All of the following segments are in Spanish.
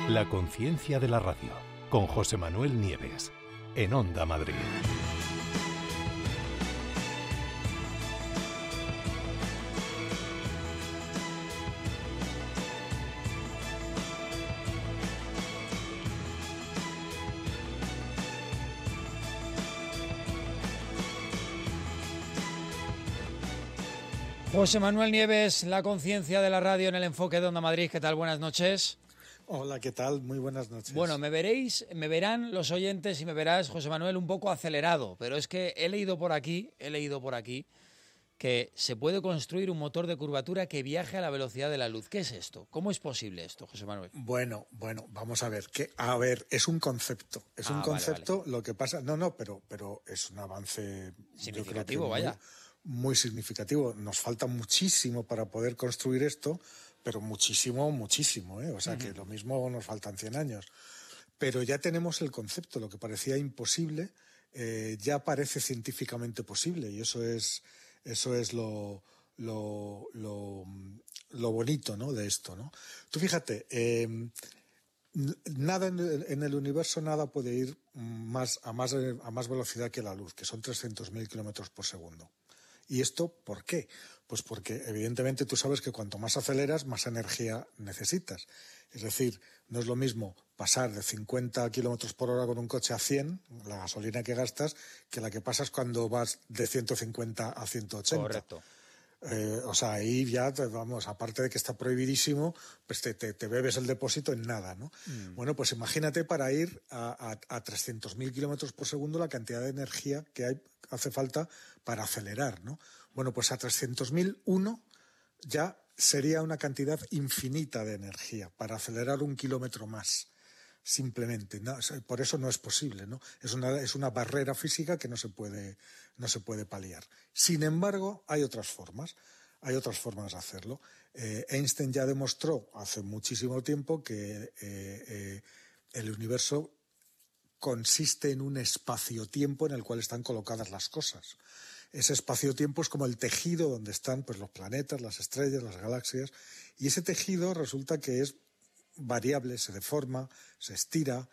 La conciencia de la radio, con José Manuel Nieves, en Onda Madrid. José Manuel Nieves, la conciencia de la radio en el enfoque de Onda Madrid. ¿Qué tal? Buenas noches. Hola, ¿qué tal? Muy buenas noches. Bueno, me verán los oyentes y me verás, José Manuel, un poco acelerado, pero es que he leído por aquí que se puede construir un motor de curvatura que viaje a la velocidad de la luz. ¿Qué es esto? ¿Cómo es posible esto, José Manuel? Bueno, vamos a ver. Es un concepto. Es un concepto, vale. Lo que pasa... pero es un avance... significativo, yo creo que muy significativo. Nos falta muchísimo para poder construir esto, pero muchísimo, ¿eh? O sea, que lo mismo nos faltan 100 años. Pero ya tenemos el concepto. Lo que parecía imposible ya parece científicamente posible, y eso es lo bonito, ¿no?, de esto, ¿no? Tú fíjate, nada en el universo, nada puede ir a más velocidad que la luz, que son 300.000 kilómetros por segundo. ¿Y esto por qué? Pues porque evidentemente tú sabes que cuanto más aceleras, más energía necesitas. Es decir, no es lo mismo pasar de 50 kilómetros por hora con un coche a 100, la gasolina que gastas, que la que pasas cuando vas de 150 a 180. Correcto. O sea, ahí ya, vamos, aparte de que está prohibidísimo, pues te bebes el depósito en nada, ¿no? Bueno, pues imagínate para ir a 300.000 kilómetros por segundo la cantidad de energía que hace falta para acelerar, ¿no? Bueno, pues a 300.001 ya sería una cantidad infinita de energía para acelerar 1 kilómetro más. Simplemente, ¿no? Por eso no es posible, ¿no? Es una barrera física que no se puede paliar. Sin embargo, hay otras formas de hacerlo. Einstein ya demostró hace muchísimo tiempo que el universo consiste en un espacio-tiempo en el cual están colocadas las cosas. Ese espacio-tiempo es como el tejido donde están, pues, los planetas, las estrellas, las galaxias, y ese tejido resulta que es variable, se deforma, se estira,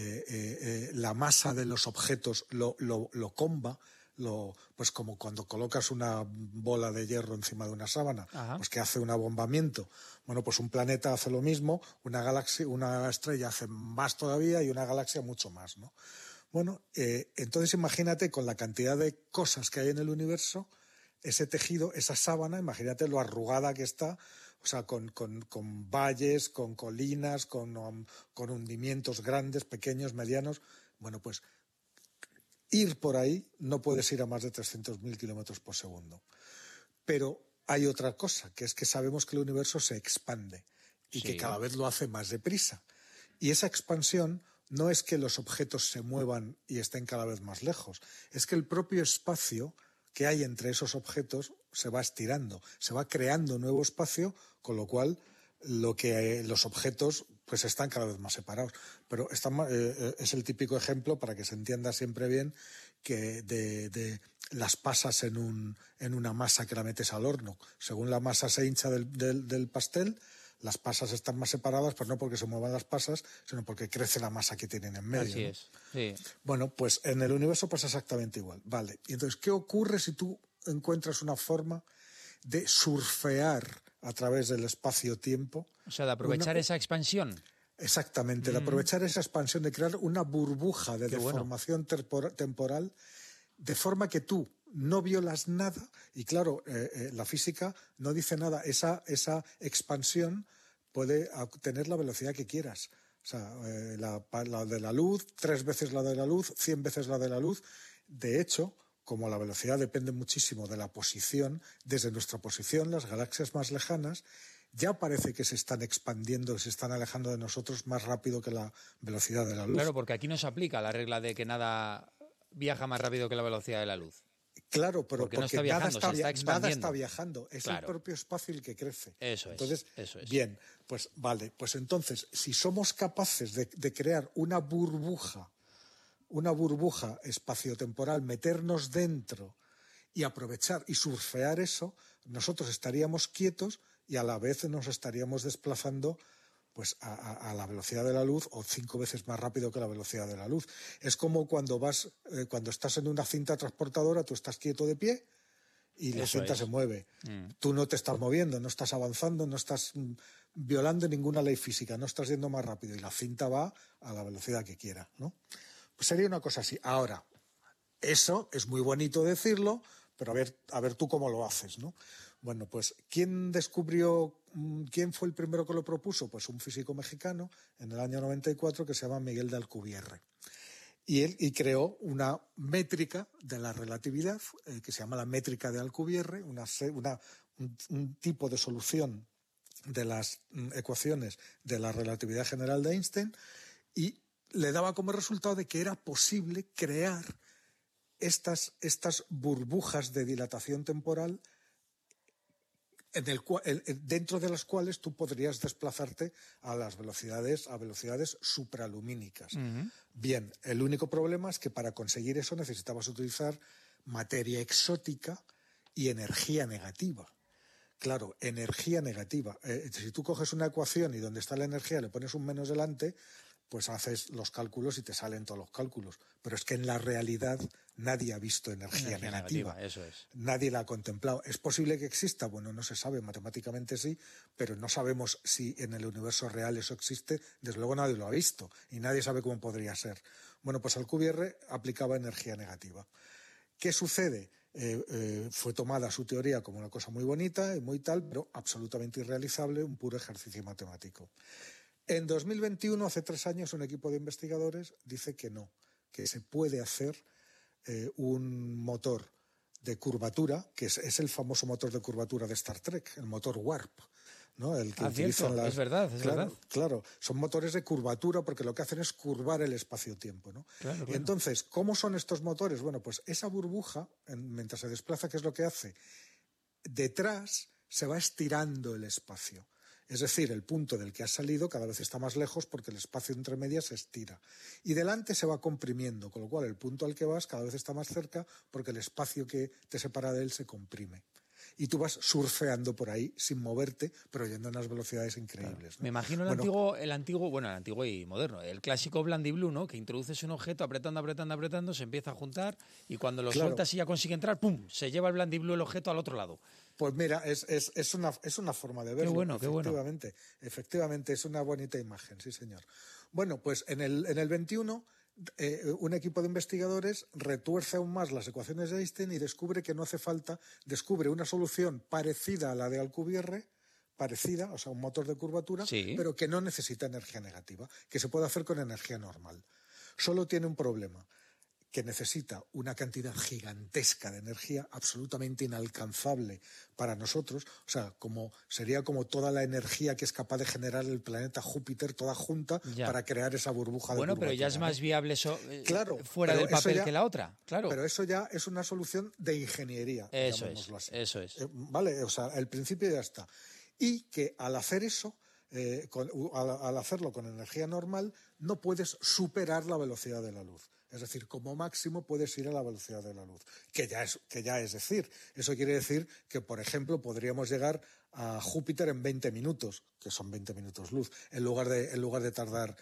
la masa de los objetos lo comba, pues como cuando colocas una bola de hierro encima de una sábana, pues que hace un abombamiento. Bueno, pues un planeta hace lo mismo, una galaxia, una estrella hace más todavía, y una galaxia mucho más, ¿no? Bueno, entonces imagínate, con la cantidad de cosas que hay en el universo, ese tejido, esa sábana, imagínate lo arrugada que está, o sea, con valles, con colinas, con hundimientos grandes, pequeños, medianos. Bueno, pues ir por ahí no puedes ir a más de 300.000 kilómetros por segundo. Pero hay otra cosa, que es que sabemos que el universo se expande y que cada vez lo hace más deprisa. Y esa expansión no es que los objetos se muevan y estén cada vez más lejos, es que el propio espacio que hay entre esos objetos se va estirando, se va creando nuevo espacio, con lo cual los objetos pues están cada vez más separados. Pero es el típico ejemplo, para que se entienda siempre bien, que de las pasas en una masa que la metes al horno. Según la masa se hincha del pastel, las pasas están más separadas, pues no porque se muevan las pasas, sino porque crece la masa que tienen en medio. Así es, sí. Bueno, pues en el universo pasa exactamente igual. Vale, y entonces, ¿qué ocurre si tú encuentras una forma de surfear a través del espacio-tiempo? O sea, de aprovechar esa expansión. Exactamente, de aprovechar esa expansión, de crear una burbuja de deformación temporal, de forma que tú no violas nada. Y claro, la física no dice nada. Esa expansión puede tener la velocidad que quieras. O sea, la de la luz, 3 veces la de la luz, 100 veces la de la luz. De hecho, como la velocidad depende muchísimo de la posición, desde nuestra posición, las galaxias más lejanas ya parece que se están expandiendo, se están alejando de nosotros más rápido que la velocidad de la luz. Claro, porque aquí no se aplica la regla de que nada viaja más rápido que la velocidad de la luz. Claro, pero porque no está viajando, nada está viajando, es el propio espacio el que crece. Eso es. Bien, pues vale, pues entonces, si somos capaces de crear una burbuja espaciotemporal, meternos dentro y aprovechar y surfear eso, nosotros estaríamos quietos y a la vez nos estaríamos desplazando pues a la velocidad de la luz o 5 veces más rápido que la velocidad de la luz. Es como cuando estás en una cinta transportadora, tú estás quieto de pie y la cinta se mueve. Tú no te estás moviendo, no estás avanzando, no estás violando ninguna ley física, no estás yendo más rápido y la cinta va a la velocidad que quiera, ¿no? Pues sería una cosa así. Ahora, eso es muy bonito decirlo, pero a ver tú cómo lo haces, ¿no? Bueno, pues ¿quién fue el primero que lo propuso? Pues un físico mexicano en el año 94 que se llama Miguel de Alcubierre. Y creó una métrica de la relatividad que se llama la métrica de Alcubierre, un tipo de solución de las ecuaciones de la relatividad general de Einstein, y le daba como resultado de que era posible crear estas burbujas de dilatación temporal dentro de las cuales tú podrías desplazarte a velocidades supralumínicas. Bien, el único problema es que para conseguir eso necesitabas utilizar materia exótica y energía negativa. Claro, energía negativa. Si tú coges una ecuación y donde está la energía le pones un menos delante, pues haces los cálculos y te salen todos los cálculos. Pero es que en la realidad nadie ha visto energía negativa. Eso es. Nadie la ha contemplado. ¿Es posible que exista? Bueno, no se sabe, matemáticamente sí, pero no sabemos si en el universo real eso existe. Desde luego nadie lo ha visto y nadie sabe cómo podría ser. Bueno, pues Alcubierre aplicaba energía negativa. ¿Qué sucede? Fue tomada su teoría como una cosa muy bonita y muy tal, pero absolutamente irrealizable, un puro ejercicio matemático. En 2021, hace 3 años, un equipo de investigadores dice que no, que se puede hacer un motor de curvatura, que es el famoso motor de curvatura de Star Trek, el motor Warp, ¿no? El que utilizan es verdad. Claro, son motores de curvatura porque lo que hacen es curvar el espacio-tiempo, ¿no? Claro. Y entonces, ¿cómo son estos motores? Bueno, pues esa burbuja, mientras se desplaza, ¿qué es lo que hace? Detrás se va estirando el espacio. Es decir, el punto del que has salido cada vez está más lejos porque el espacio entre medias se estira. Y delante se va comprimiendo, con lo cual el punto al que vas cada vez está más cerca porque el espacio que te separa de él se comprime. Y tú vas surfeando por ahí sin moverte, pero yendo a unas velocidades increíbles, ¿no? Me imagino el antiguo y moderno, el clásico Blandy-Blue, ¿no? Que introduces un objeto apretando, se empieza a juntar y cuando lo sueltas y ya consigue entrar, ¡pum!, se lleva el Blandy-Blue el objeto al otro lado. Pues mira, es una forma de verlo. Qué bueno. Efectivamente, es una bonita imagen, sí señor. Bueno, pues en el 21 un equipo de investigadores retuerce aún más las ecuaciones de Einstein y descubre que no hace falta, descubre una solución parecida a la de Alcubierre, o sea, un motor de curvatura, sí, pero que no necesita energía negativa, que se puede hacer con energía normal. Solo tiene un problema, que necesita una cantidad gigantesca de energía absolutamente inalcanzable para nosotros, o sea, sería como toda la energía que es capaz de generar el planeta Júpiter toda junta para crear esa burbuja de curvatura. Bueno, pero ya es más viable eso fuera pero del papel que la otra, claro. Pero eso ya es una solución de ingeniería, llamémoslo así. Eso es. Vale, o sea, el principio ya está. Y que al hacer eso, al hacerlo con energía normal, no puedes superar la velocidad de la luz. Es decir, como máximo puedes ir a la velocidad de la luz, que ya es decir. Eso quiere decir que, por ejemplo, podríamos llegar a Júpiter en 20 minutos, que son 20 minutos luz, en lugar de tardar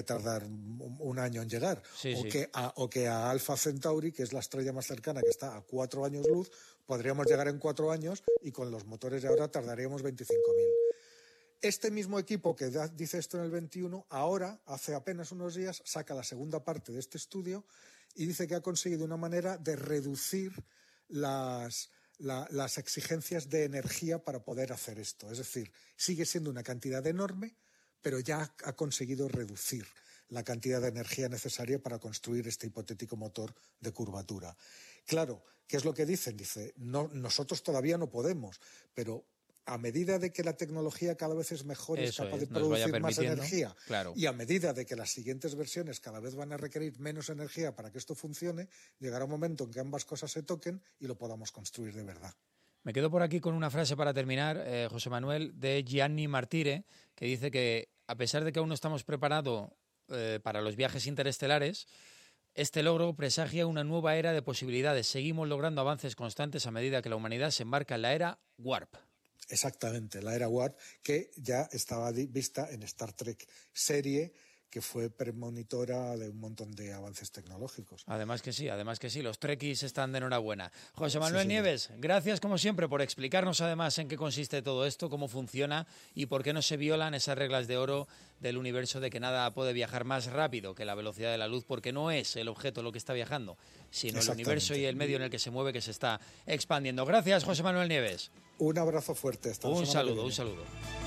un año en llegar. O que a Alpha Centauri, que es la estrella más cercana, que está a 4 años luz, podríamos llegar en 4 años y con los motores de ahora tardaríamos 25.000. Este mismo equipo que dice esto en el 21, ahora, hace apenas unos días, saca la segunda parte de este estudio y dice que ha conseguido una manera de reducir las exigencias de energía para poder hacer esto. Es decir, sigue siendo una cantidad enorme, pero ya ha conseguido reducir la cantidad de energía necesaria para construir este hipotético motor de curvatura. Claro, ¿qué es lo que dicen? Dice, no, nosotros todavía no podemos, pero a medida de que la tecnología cada vez es mejor y es capaz de producir más energía, y a medida de que las siguientes versiones cada vez van a requerir menos energía para que esto funcione, llegará un momento en que ambas cosas se toquen y lo podamos construir de verdad. Me quedo por aquí con una frase para terminar, José Manuel, de Gianni Martire, que dice que a pesar de que aún no estamos preparados para los viajes interestelares, este logro presagia una nueva era de posibilidades. Seguimos logrando avances constantes a medida que la humanidad se embarca en la era Warp. Exactamente, la era Warp, que ya estaba vista en Star Trek serie, que fue premonitora de un montón de avances tecnológicos. Además que sí, los trekkies están de enhorabuena. José Manuel Sí, Nieves, gracias como siempre por explicarnos además en qué consiste todo esto, cómo funciona y por qué no se violan esas reglas de oro del universo de que nada puede viajar más rápido que la velocidad de la luz, porque no es el objeto lo que está viajando, sino el universo y el medio en el que se mueve que se está expandiendo. Gracias, José Manuel Nieves. Un abrazo fuerte. Un saludo.